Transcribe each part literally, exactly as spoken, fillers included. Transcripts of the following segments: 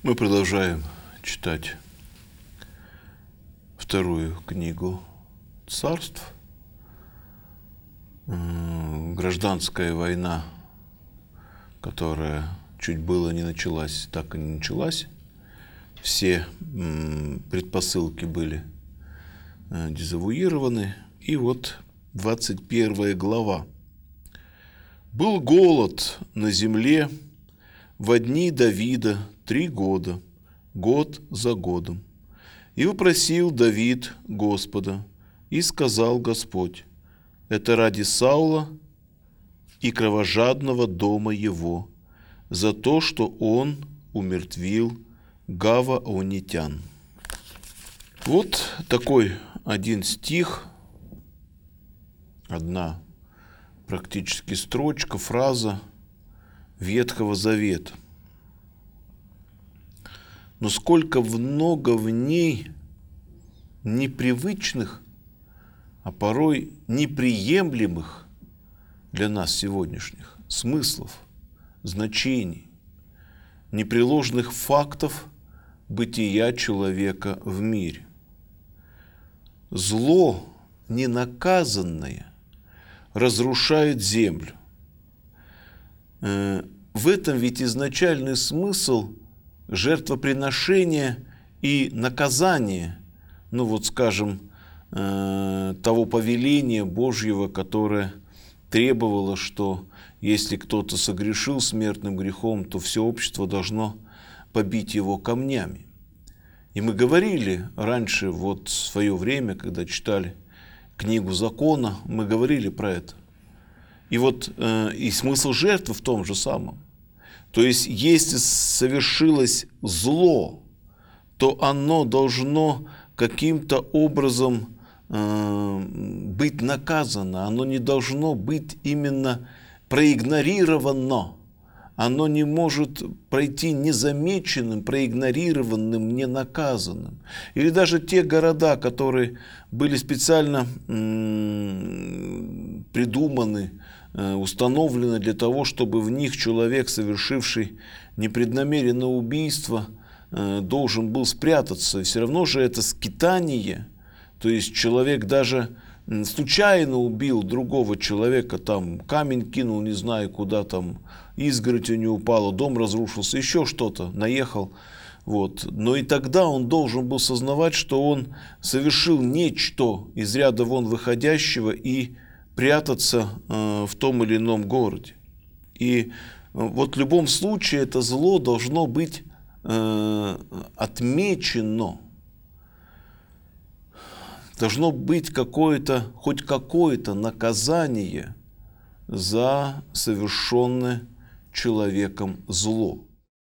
Мы продолжаем читать вторую книгу царств. Гражданская война, которая чуть было не началась, так и не началась. Все предпосылки были дезавуированы. И вот двадцать первая глава. «Был голод на земле во дни Давида три года, год за годом. И вопросил Давид Господа, и сказал Господь: это ради Саула и кровожадного дома его, за то, что он умертвил гаваонитян». Вот такой один стих, одна практически строчка, фраза Ветхого Завета. Но сколько много в ней непривычных, а порой неприемлемых для нас сегодняшних смыслов, значений, непреложных фактов бытия человека в мире. Зло ненаказанное разрушает землю. В этом ведь изначальный смысл жертвоприношения и наказания, ну вот скажем, того повеления Божьего, которое требовало, что если кто-то согрешил смертным грехом, то все общество должно побить его камнями. И мы говорили раньше, вот в свое время, когда читали книгу закона, мы говорили про это. И вот э, и смысл жертвы в том же самом. То есть, если совершилось зло, то оно должно каким-то образом э, быть наказано. Оно не должно быть именно проигнорировано. Оно не может пройти незамеченным, проигнорированным, ненаказанным. Или даже те города, которые были специально м- придуманы, э, установлены для того, чтобы в них человек, совершивший непреднамеренное убийство, э, должен был спрятаться. И все равно же это скитание, то есть человек даже случайно убил другого человека, там камень кинул, не знаю куда, там изгородь у него упала, дом разрушился, еще что-то, наехал. Вот. Но и тогда он должен был сознавать, что он совершил нечто из ряда вон выходящего и прятаться э, в том или ином городе. И вот в любом случае это зло должно быть э, отмечено. Должно быть какое-то, хоть какое-то наказание за совершенное человеком зло.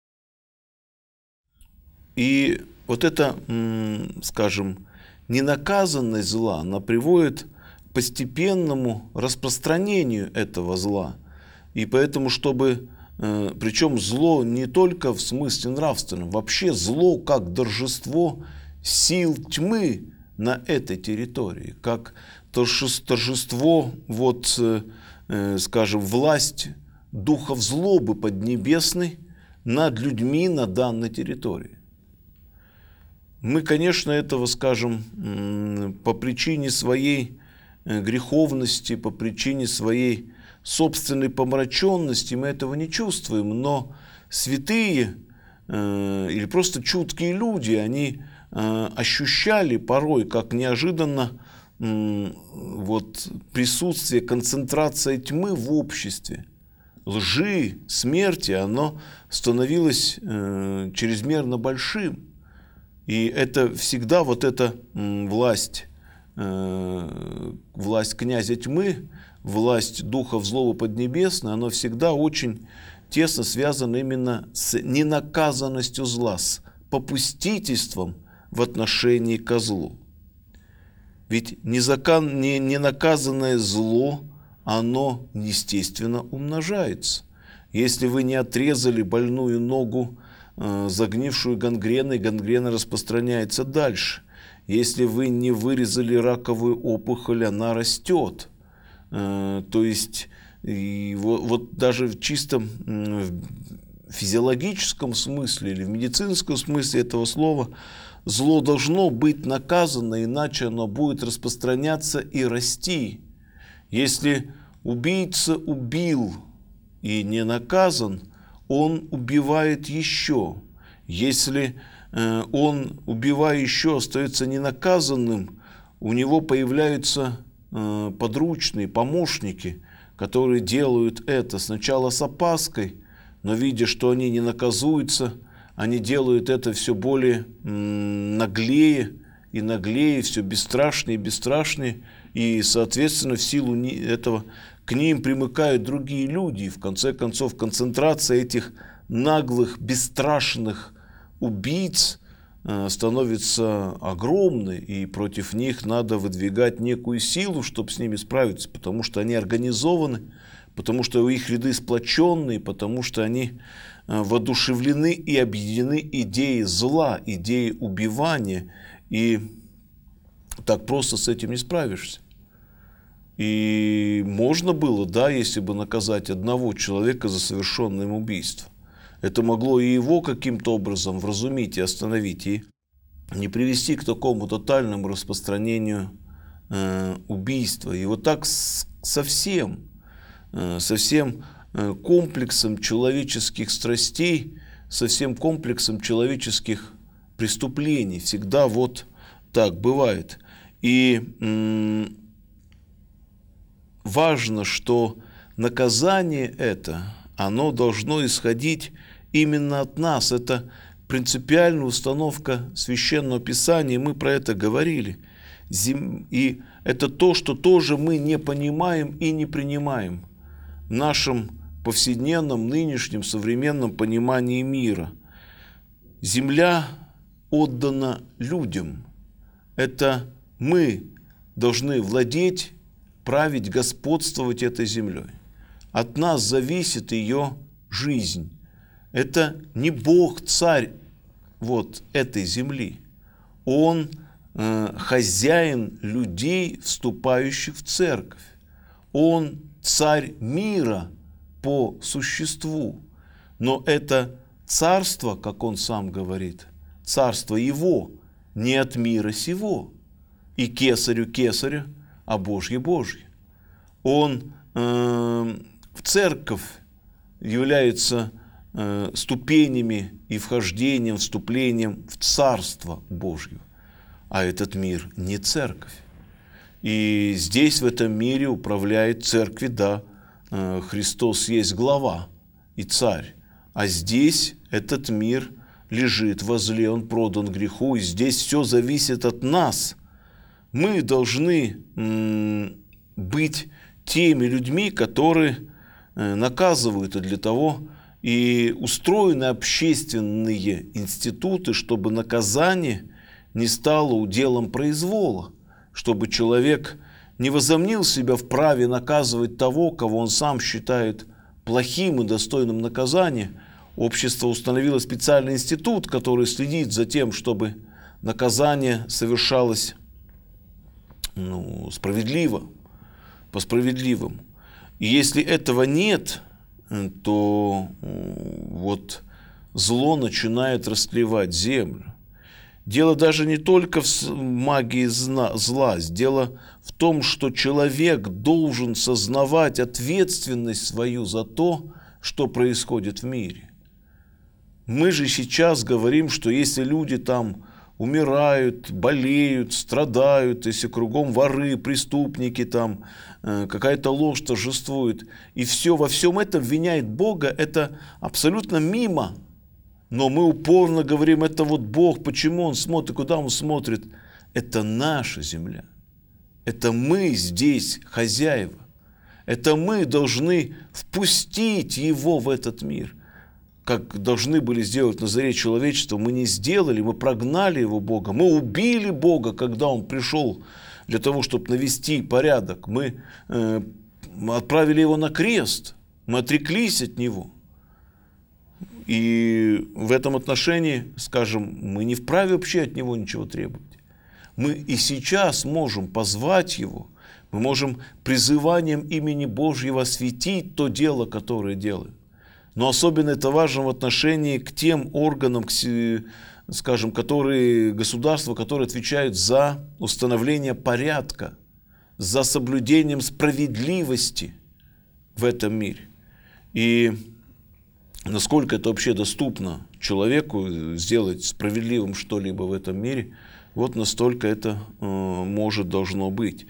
И вот эта, скажем, ненаказанность зла, она приводит к постепенному распространению этого зла. И поэтому, чтобы, причем зло не только в смысле нравственном, вообще зло как торжество сил тьмы на этой территории, как торжество, вот, скажем, власть духов злобы поднебесной над людьми на данной территории. Мы, конечно, этого, скажем, по причине своей греховности, по причине своей собственной помраченности мы этого не чувствуем, но святые или просто чуткие люди, они ощущали порой, как неожиданно вот, присутствие, концентрация тьмы в обществе, лжи, смерти, оно становилось э, чрезмерно большим. И это всегда вот эта м, власть, э, власть князя тьмы, власть духов злого поднебесной, она всегда очень тесно связана именно с ненаказанностью зла, с попустительством в отношении ко злу. Ведь незакон, не, ненаказанное зло, оно, естественно, умножается. Если вы не отрезали больную ногу, э, загнившую гангреной, гангрена распространяется дальше. Если вы не вырезали раковую опухоль, она растет. Э, то есть, и вот, вот даже в чистом, э, физиологическом смысле или в медицинском смысле этого слова зло должно быть наказано, иначе оно будет распространяться и расти. Если убийца убил и не наказан, он убивает еще. Если э, он, убивая еще, остается ненаказанным, у него появляются э, подручные, помощники, которые делают это сначала с опаской, но видя, что они не наказуются, они делают это все более м, наглее и наглее, все бесстрашнее и бесстрашнее, и, соответственно, в силу этого к ним примыкают другие люди. И в конце концов, концентрация этих наглых, бесстрашных убийц э, становится огромной, и против них надо выдвигать некую силу, чтобы с ними справиться, потому что они организованы, потому что их ряды сплоченные, потому что они э, воодушевлены и объединены идеей зла, идеей убивания, и так просто с этим не справишься. И можно было, да, если бы наказать одного человека за совершенное им убийство. Это могло и его каким-то образом вразумить и остановить, и не привести к такому тотальному распространению э, убийства. И вот так с, со всем, э, со всем э, комплексом человеческих страстей, со всем комплексом человеческих преступлений. Всегда вот так бывает. И э, важно, что наказание это, оно должно исходить именно от нас. Это принципиальная установка Священного Писания, мы про это говорили. И это то, что тоже мы не понимаем и не принимаем в нашем повседневном, нынешнем, современном понимании мира. Земля отдана людям. Это мы должны владеть, править, господствовать этой землей. От нас зависит ее жизнь. Это не Бог, царь вот этой земли. Он э, хозяин людей, вступающих в церковь. Он царь мира по существу. Но это царство, как он сам говорит, царство его, не от мира сего. И кесарю кесаря, а Божье Божье. Он э, в церковь является э, ступенями и вхождением, вступлением в Царство Божье. А этот мир не церковь. И здесь, в этом мире, управляет церкви, да, э, Христос есть глава и царь. А здесь этот мир лежит возле, он продан греху, и здесь все зависит от нас. Мы должны м, быть теми людьми, которые э, наказывают, и для того и устроены общественные институты, чтобы наказание не стало уделом произвола, чтобы человек не возомнил себя в праве наказывать того, кого он сам считает плохим и достойным наказания. Общество установило специальный институт, который следит за тем, чтобы наказание совершалось ну, справедливо, по справедливому. И если этого нет, то вот зло начинает растлевать землю. Дело даже не только в магии зла. Дело в том, что человек должен сознавать ответственность свою за то, что происходит в мире. Мы же сейчас говорим, что если люди там умирают, болеют, страдают, если кругом воры, преступники, там какая-то ложь торжествует, и все во всем этом обвиняет Бога, это абсолютно мимо. Но мы упорно говорим, это вот Бог, почему Он смотрит, куда Он смотрит? Это наша земля. Это мы здесь хозяева. Это мы должны впустить Его в этот мир. Как должны были сделать на заре человечества, мы не сделали, мы прогнали Его Бога. Мы убили Бога, когда Он пришел для того, чтобы навести порядок. Мы э, отправили Его на крест, мы отреклись от Него. И в этом отношении, скажем, мы не вправе вообще от Него ничего требовать. Мы и сейчас можем позвать Его, мы можем призыванием имени Божьего осветить то дело, которое делаем. Но особенно это важно в отношении к тем органам, к, скажем, которые, государства, которые отвечают за установление порядка, за соблюдением справедливости в этом мире. И насколько это вообще доступно человеку сделать справедливым что-либо в этом мире, вот настолько это э, может, должно быть.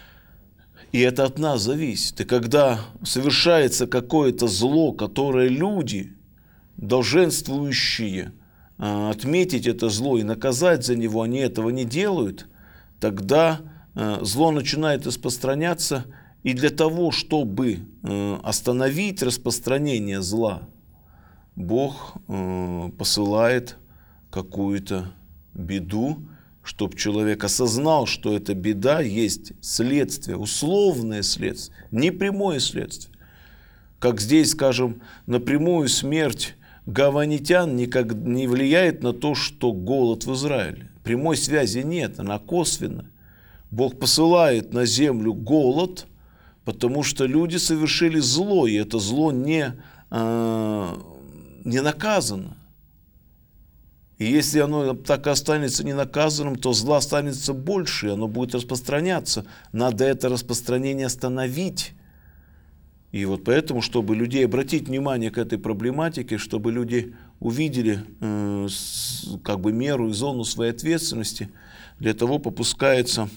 И это от нас зависит. И когда совершается какое-то зло, которое люди, долженствующие э, отметить это зло и наказать за него, они этого не делают, тогда э, зло начинает распространяться. И для того, чтобы э, остановить распространение зла, Бог э, посылает какую-то беду, чтобы человек осознал, что эта беда есть следствие, условное следствие, не прямое следствие. Как здесь, скажем, напрямую смерть гаванитян никак не влияет на то, что голод в Израиле. Прямой связи нет, она косвенная. Бог посылает на землю голод, потому что люди совершили зло, и это зло не, э, не наказано. И если оно так и останется ненаказанным, то зла останется больше, и оно будет распространяться. Надо это распространение остановить. И вот поэтому, чтобы людей обратить внимание к этой проблематике, чтобы люди увидели э, с, как бы меру и зону своей ответственности, для того попускается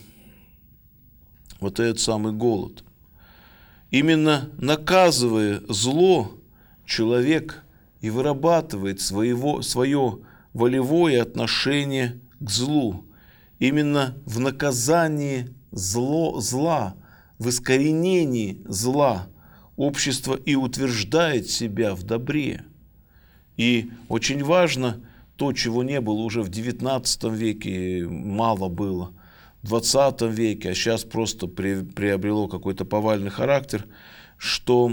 вот этот самый голод. Именно наказывая зло, человек и вырабатывает своего, свое волевое отношение к злу. Именно в наказании зло, зла, в искоренении зла общество и утверждает себя в добре. И очень важно то, чего не было уже в девятнадцатом веке, мало было, в двадцатом веке, а сейчас просто при, приобрело какой-то повальный характер, что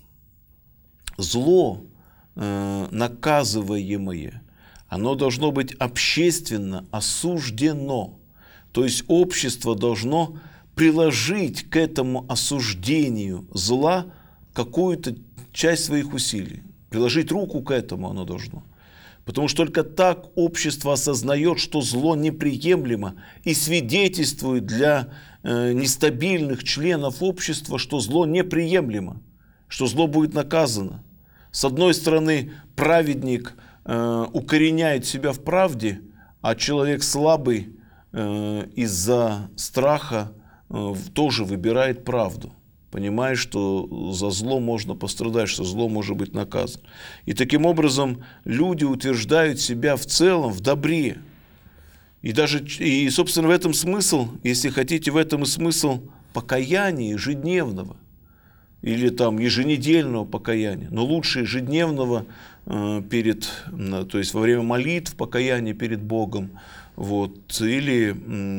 зло, э, наказываемое, оно должно быть общественно осуждено. То есть общество должно приложить к этому осуждению зла какую-то часть своих усилий. Приложить руку к этому оно должно. Потому что только так общество осознает, что зло неприемлемо, и свидетельствует для э, нестабильных членов общества, что зло неприемлемо, что зло будет наказано. С одной стороны, праведник э, укореняет себя в правде, а человек слабый э, из-за страха э, тоже выбирает правду, понимая, что за зло можно пострадать, что зло может быть наказано. И таким образом люди утверждают себя в целом в добре. И, даже, и собственно, в этом смысл, если хотите, в этом и смысл покаяния ежедневного или там еженедельного покаяния, но лучше ежедневного э, перед, то есть во время молитв покаяния перед Богом, вот, или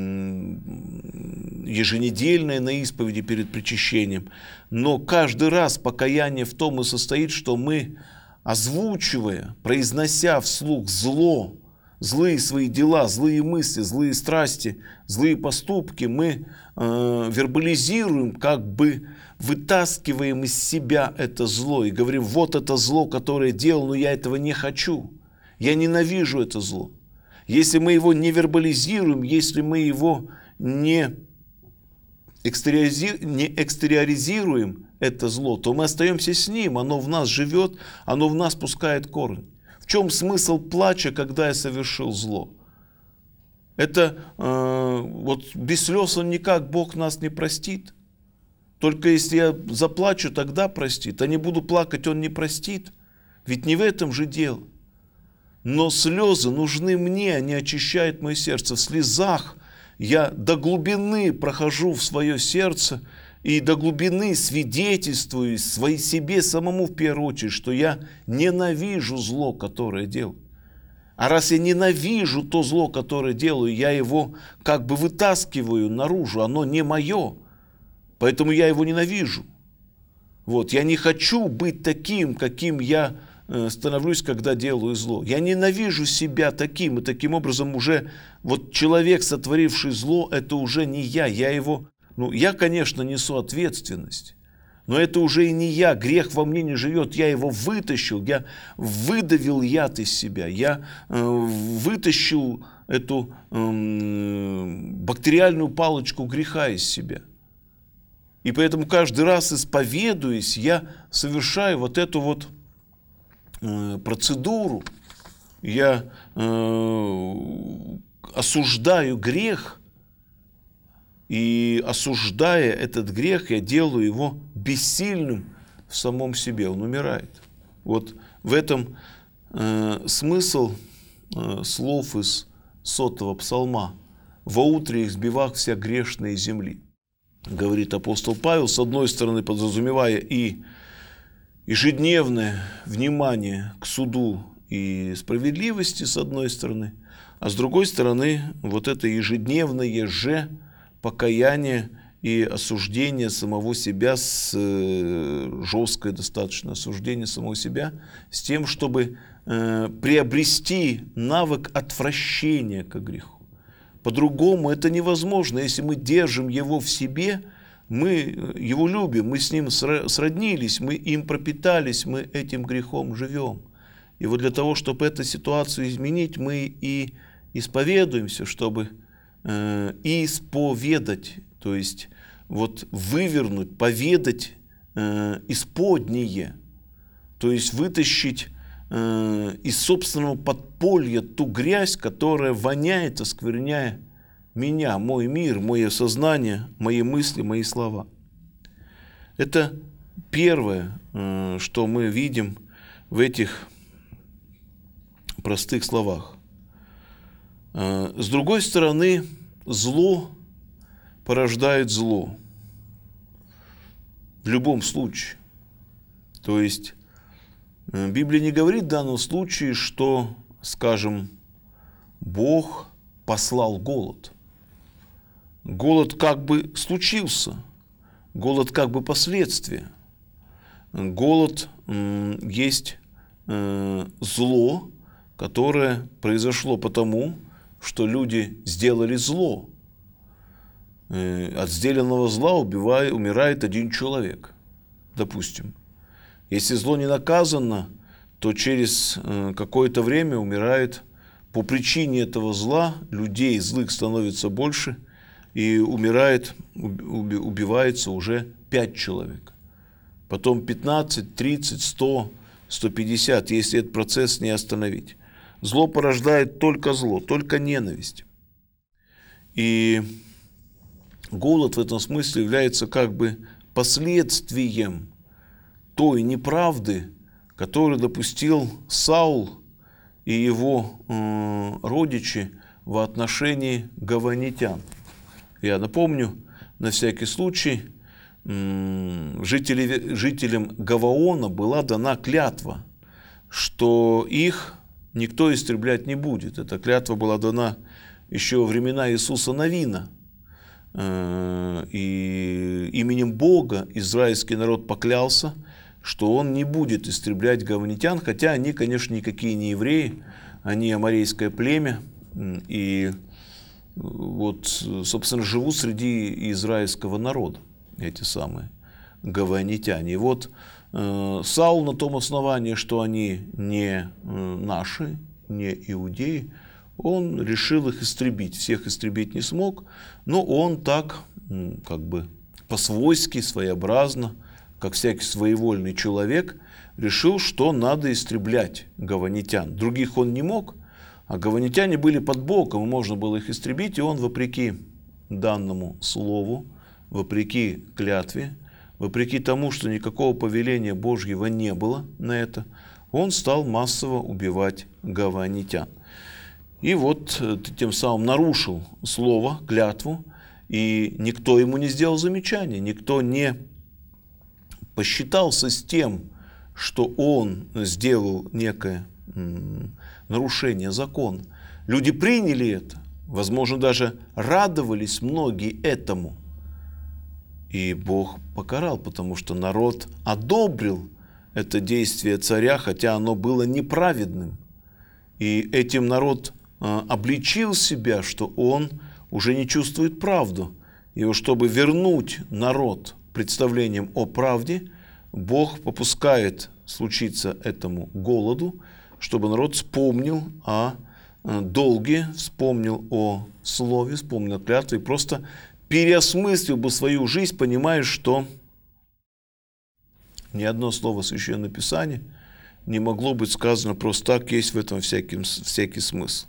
м, еженедельное на исповеди перед причащением. Но каждый раз покаяние в том и состоит, что мы, озвучивая, произнося вслух зло, злые свои дела, злые мысли, злые страсти, злые поступки, мы э, вербализируем, как бы вытаскиваем из себя это зло и говорим: вот это зло, которое я делал, но я этого не хочу, я ненавижу это зло. Если мы его не вербализируем, если мы его не экстериоризи... не экстериоризируем, это зло, то мы остаемся с ним, оно в нас живет, оно в нас пускает корни. В чем смысл плача, когда я совершил зло? Это э, вот без слез он никак, Бог нас не простит. Только если я заплачу, тогда простит. А не буду плакать, он не простит. Ведь не в этом же дело. Но слезы нужны мне, они очищают мое сердце. В слезах я до глубины прохожу в свое сердце и до глубины свидетельствую своей себе самому в первую очередь, что я ненавижу зло, которое делаю. А раз я ненавижу то зло, которое делаю, я его как бы вытаскиваю наружу, оно не мое, поэтому я его ненавижу. Вот, я не хочу быть таким, каким я становлюсь, когда делаю зло. Я ненавижу себя таким, и таким образом уже вот человек, сотворивший зло, это уже не я, я его, ну, я, конечно, несу ответственность, Но это уже и не я, грех во мне не живет, я его вытащил, я выдавил яд из себя, я э, вытащил эту э, бактериальную палочку греха из себя. И поэтому каждый раз, исповедуясь, я совершаю вот эту вот э, процедуру, я э, осуждаю грех, и осуждая этот грех, я делаю его бессильным в самом себе, он умирает. Вот в этом э, смысл э, слов из сотого псалма. «Во утре их сбивах вся грешная земли», говорит апостол Павел, с одной стороны подразумевая и ежедневное внимание к суду и справедливости, с одной стороны, а с другой стороны вот это ежедневное же покаяние и осуждение самого себя, с, э, жесткое достаточно осуждение самого себя, с тем, чтобы э, приобрести навык отвращения к греху. По-другому это невозможно. Если мы держим его в себе, мы его любим, мы с ним сроднились, мы им пропитались, мы этим грехом живем. И вот для того, чтобы эту ситуацию изменить, мы и исповедуемся, чтобы э, исповедать, то есть вот вывернуть, поведать э, исподнее, то есть вытащить э, из собственного подполья ту грязь, которая воняет, оскверняя меня, мой мир, мое сознание, мои мысли, мои слова. Это первое, э, что мы видим в этих простых словах. С другой стороны, зло порождает зло. В любом случае. То есть, Библия не говорит в данном случае, что, скажем, Бог послал голод. Голод как бы случился. Голод как бы последствие. Голод есть зло, которое произошло потому, что люди сделали зло. От сделанного зла убивает, умирает один человек, допустим. Если зло не наказано, то через какое-то время умирает, по причине этого зла, людей злых становится больше, и умирает, убивается уже пять человек. Потом пятнадцать, тридцать, сто, сто пятьдесят, если этот процесс не остановить. Зло порождает только зло, только ненависть. И голод в этом смысле является как бы последствием той неправды, которую допустил Саул и его э, родичи в отношении гаванитян. Я напомню, на всякий случай, э, жители, жителям Гаваона была дана клятва, что их никто истреблять не будет. Эта клятва была дана еще во времена Иисуса Навина. И именем Бога израильский народ поклялся, что он не будет истреблять гаванитян, хотя они, конечно, никакие не евреи, они аморейское племя, и вот, собственно, живут среди израильского народа, эти самые гаванитяне. И вот Саул на том основании, что они не наши, не иудеи, он решил их истребить. Всех истребить не смог, но он так, как бы по-свойски, своеобразно, как всякий своевольный человек, решил, что надо истреблять гаванитян. Других он не мог, а гаванитяне были под боком, и можно было их истребить, и он, вопреки данному слову, вопреки клятве, вопреки тому, что никакого повеления Божьего не было на это, он стал массово убивать гаванитян. И вот тем самым нарушил слово, клятву, и никто ему не сделал замечания, никто не посчитался с тем, что он сделал некое нарушение закона. Люди приняли это, возможно, даже радовались многие этому. И Бог покарал, потому что народ одобрил это действие царя, хотя оно было неправедным. И этим народ а, обличил себя, что он уже не чувствует правду. И чтобы вернуть народ представлением о правде, Бог попускает случиться этому голоду, чтобы народ вспомнил о долге, вспомнил о слове, вспомнил о клятве и просто переосмыслил бы свою жизнь, понимая, что ни одно слово Священного Писания не могло быть сказано просто так, есть в этом всякий, всякий смысл.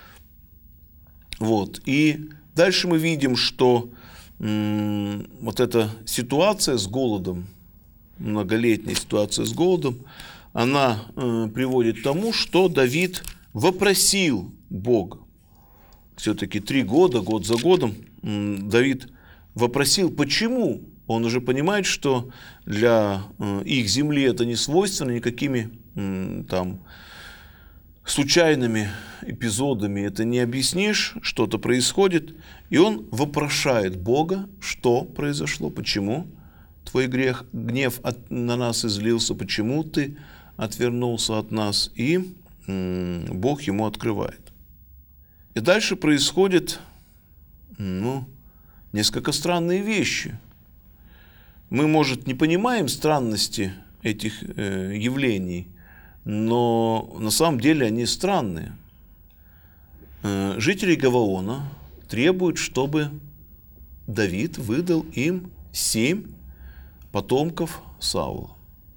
Вот. И дальше мы видим, что м- вот эта ситуация с голодом, многолетняя ситуация с голодом, она э, приводит к тому, что Давид вопросил Бога. Все-таки три года, год за годом, м- Давид вопросил, почему. Он уже понимает, что для э, их земли это не свойственно никакими м- там случайными эпизодами это не объяснишь, что-то происходит, и он вопрошает Бога, что произошло, почему твой грех, гнев от, на нас излился, почему ты отвернулся от нас, и м, Бог ему открывает. И дальше происходят ну, несколько странные вещи. Мы, может, не понимаем странности этих э, явлений, но на самом деле они странные. Э, жители Гаваона требуют, чтобы Давид выдал им семь потомков Саула.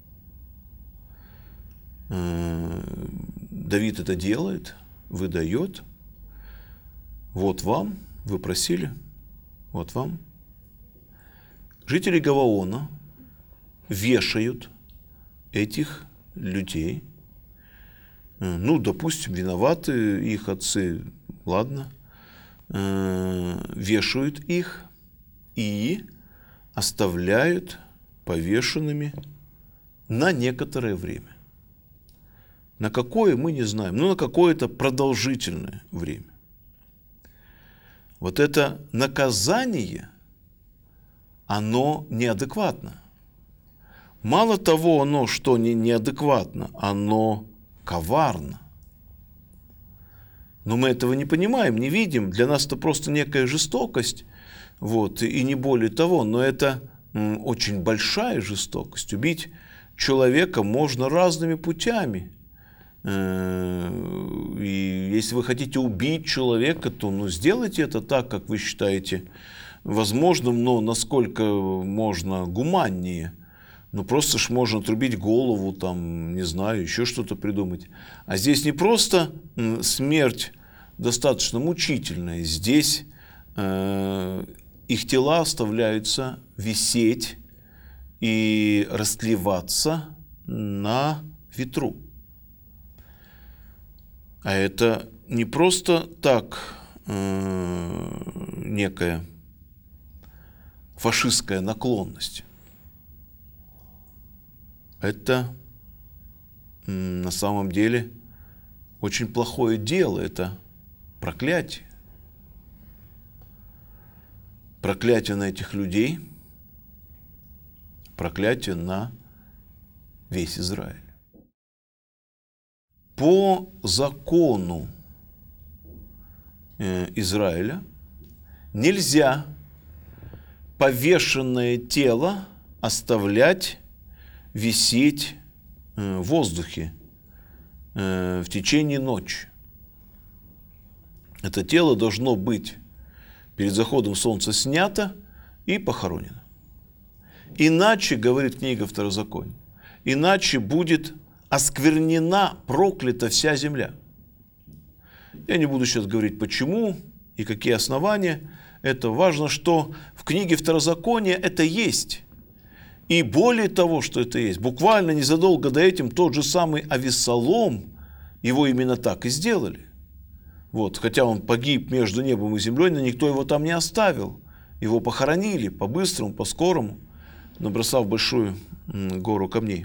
Э, Давид это делает, выдает. Вот вам, вы просили, вот вам. Жители Гаваона вешают этих людей. Ну, допустим, виноваты их отцы, ладно. Вешают их и оставляют повешенными на некоторое время. На какое, мы не знаем, но на какое-то продолжительное время. Вот это наказание, оно неадекватно. Мало того, оно, что не неадекватно, оно коварно. Но мы этого не понимаем, не видим. Для нас это просто некая жестокость, вот, и не более того. Но это м, очень большая жестокость. Убить человека можно разными путями. И если вы хотите убить человека, то ну, сделайте это так, как вы считаете возможным, но насколько можно гуманнее. Ну, просто ж можно отрубить голову, там, не знаю, еще что-то придумать. А здесь не просто смерть достаточно мучительная. Здесь э, их тела оставляются висеть и растлеваться на ветру. А это не просто так э, некая фашистская наклонность. Это на самом деле очень плохое дело, это проклятие. Проклятие на этих людей, проклятие на весь Израиль. По закону Израиля нельзя повешенное тело оставлять висеть в воздухе в течение ночи. Это тело должно быть перед заходом солнца снято и похоронено. Иначе, говорит книга Второзакония, иначе будет осквернена, проклята вся земля. Я не буду сейчас говорить, почему и какие основания. Это важно, что в книге Второзакония это есть. И более того, что это есть, буквально незадолго до этим тот же самый Авессалом, его именно так и сделали. Вот, хотя он погиб между небом и землей, но никто его там не оставил. Его похоронили по-быстрому, по-скорому, набросав большую гору камней.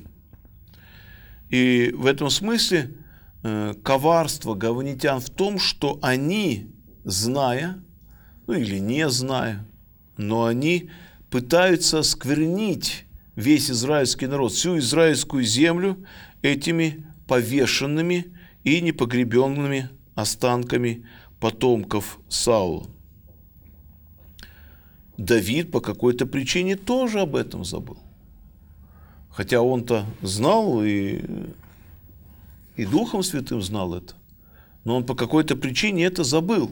И в этом смысле э, коварство гаванитян в том, что они, зная, ну или не зная, но они пытаются осквернить весь израильский народ, всю израильскую землю этими повешенными и непогребенными останками потомков Саула. Давид по какой-то причине тоже об этом забыл. Хотя он-то знал и, и Духом Святым знал это. Но он по какой-то причине это забыл.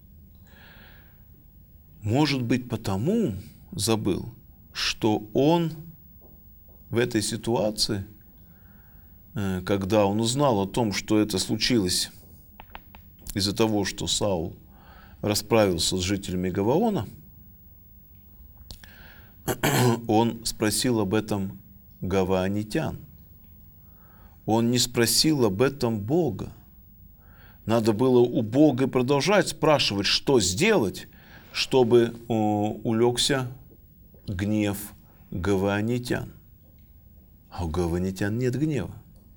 Может быть, потому забыл, что он в этой ситуации, когда он узнал о том, что это случилось из-за того, что Саул расправился с жителями Гаваона, он спросил об этом гаваонитян. Он не спросил об этом Бога. Надо было у Бога продолжать спрашивать, что сделать, чтобы улегся гнев гаваонитян. А у гаваонитян нет гнева.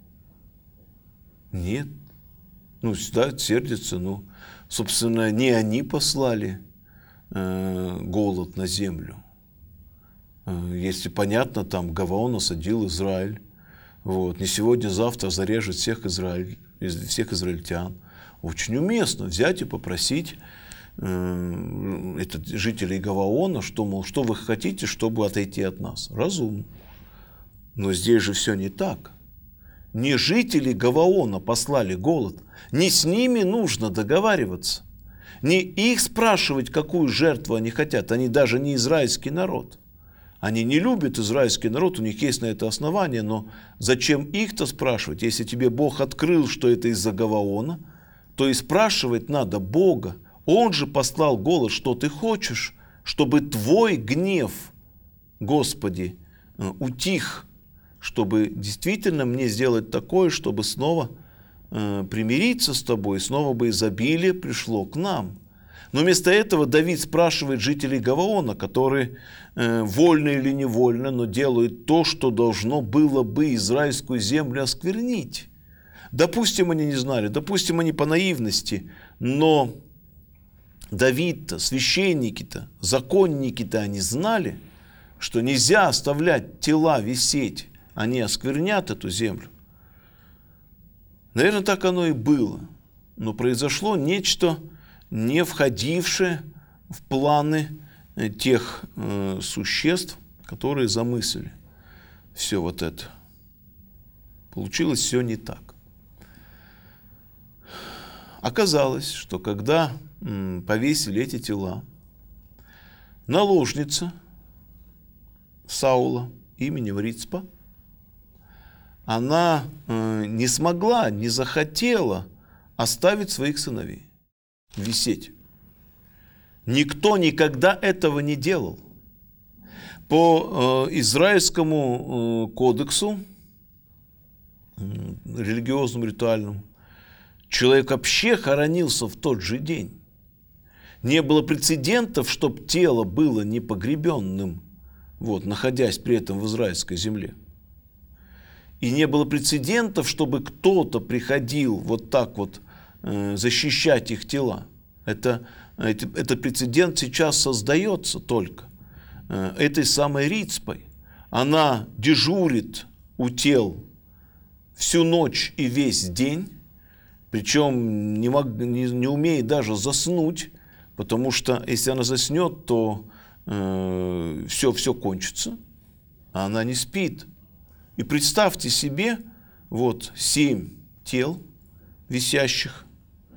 Нет. Ну, всегда сердятся. Ну, собственно, не они послали э, голод на землю. Э, если понятно, там Гаваон осадил Израиль. Вот. Не сегодня, завтра зарежет всех, Израиль, всех израильтян. Очень уместно взять и попросить э, это, жителей Гаваона, что, мол, что вы хотите, чтобы отойти от нас. Разумно. Но здесь же все не так. Не жители Гаваона послали голод, не с ними нужно договариваться, не их спрашивать, какую жертву они хотят, они даже не израильский народ. Они не любят израильский народ, у них есть на это основание, но зачем их-то спрашивать? Если тебе Бог открыл, что это из-за Гаваона, то и спрашивать надо Бога. Он же послал голод, что ты хочешь, чтобы твой гнев, Господи, утих, чтобы действительно мне сделать такое, чтобы снова э, примириться с тобой, снова бы изобилие пришло к нам. Но вместо этого Давид спрашивает жителей Гаваона, которые э, вольно или невольно, но делают то, что должно было бы израильскую землю осквернить. Допустим, они не знали, допустим, они по наивности, но Давид-то, священники-то, законники-то, они знали, что нельзя оставлять тела висеть, они осквернят эту землю. Наверное, так оно и было. Но произошло нечто, не входившее в планы тех э, существ, которые замыслили все вот это. Получилось все не так. Оказалось, что когда м, повесили эти тела, наложница Саула именем Рицпа, она э, не смогла, не захотела оставить своих сыновей висеть. Никто никогда этого не делал. По э, израильскому э, кодексу, э, религиозному, ритуальному, человек вообще хоронился в тот же день. Не было прецедентов, чтобы тело было непогребенным, вот, находясь при этом в израильской земле. И не было прецедентов, чтобы кто-то приходил вот так вот э, защищать их тела. Это, это, этот прецедент сейчас создается только э, этой самой Рицпой. Она дежурит у тел всю ночь и весь день, причем не, мог, не, не умеет даже заснуть, потому что если она заснет, то э, все, все кончится, а она не спит. И представьте себе, вот семь тел висящих,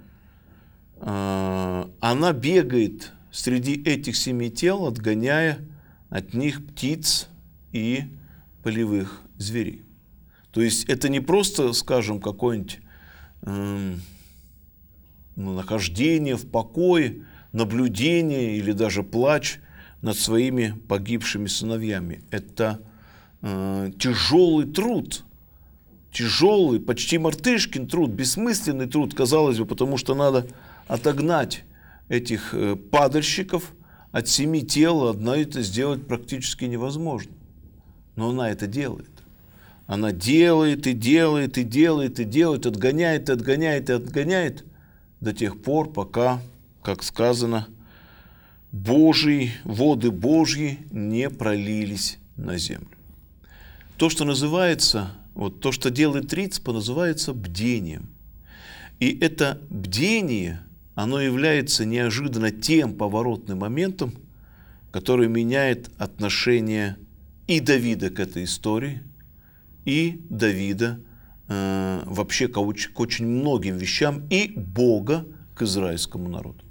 она бегает среди этих семи тел, отгоняя от них птиц и полевых зверей. То есть это не просто, скажем, какое-нибудь э, нахождение в покое, наблюдение или даже плач над своими погибшими сыновьями. Это э, тяжелый труд, тяжелый, почти мартышкин труд, бессмысленный труд, казалось бы, потому что надо отогнать этих э, падальщиков от семи тел, одна это сделать практически невозможно. Но она это делает. Она делает и делает и делает и делает, отгоняет и отгоняет и отгоняет до тех пор, пока, как сказано, Божьи, воды Божьи не пролились на землю. То, что называется, вот то, что делает Рицпа, называется бдением. И это бдение, оно является неожиданно тем поворотным моментом, который меняет отношение и Давида к этой истории, и Давида э, вообще к, оч- к очень многим вещам, и Бога к израильскому народу.